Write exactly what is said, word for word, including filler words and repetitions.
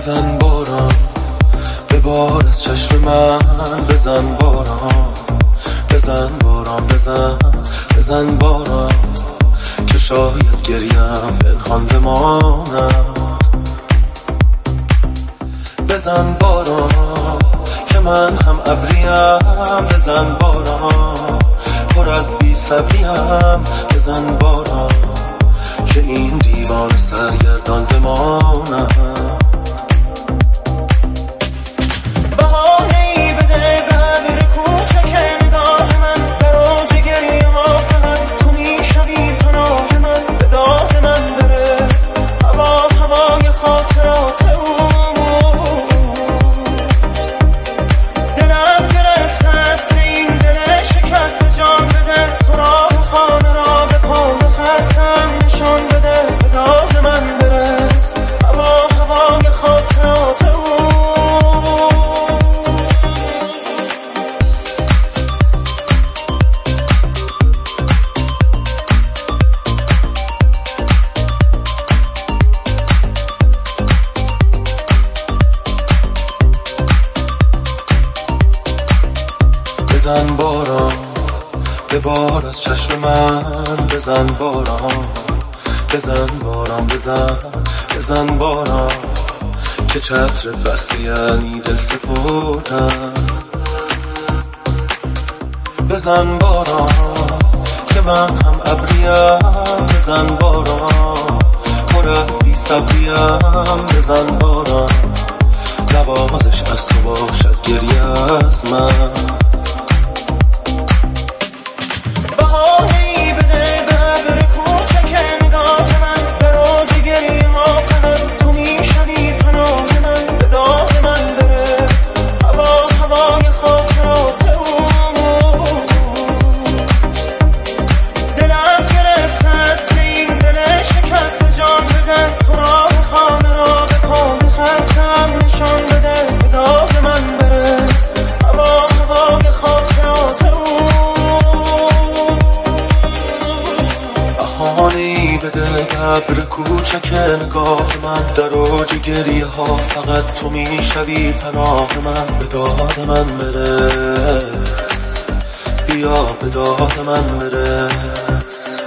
بزن باران به بار از چشم من، بزن باران بزن باران بزن بزن باران که شاید گریم پنهان بماند. بزن باران که من هم ابریم، بزن باران پر از بی صبریم، بزن باران که این دیوان سرگردان بماند. بهانه‌ای بده به ابر کوچک نگاه من، در اوج گریه ها فقط تو میشوی پناه من. به داد من برس هوا هوای خاطرات اوست، دلم گرفته است به این دل شکست. جان بده تو راه خانه را به پای خستم نشان بده. به داد من برس هوا هوای خاطرات اوست. بزن باران به بار از چشم من، بزن باران بزن باران بزن بزن باران که چتر بستی یعنی دل سپردم. بزن باران که من هم ابریم، بزن باران پر از بی صبریم، بزن باران نوازش از تو باشد گریه از من. بهانه‌ای بده به ابر کوچک نگاه من، در اوج گریه ها فقط تو میشوی پناه من. به داد من برس هوا هوای خاطرات اوست، دلم گرفته است به این دل شکست. جان بده تو راه خانه را به پای خستم نشان بده. به داد من برس هوا هوای خاطرات اوست. بهانه‌ای بده ابر کوچک نگاه من، در اوج گریه ها فقط تو میشوی پناه من. به داد من برس بیا به داد من برس.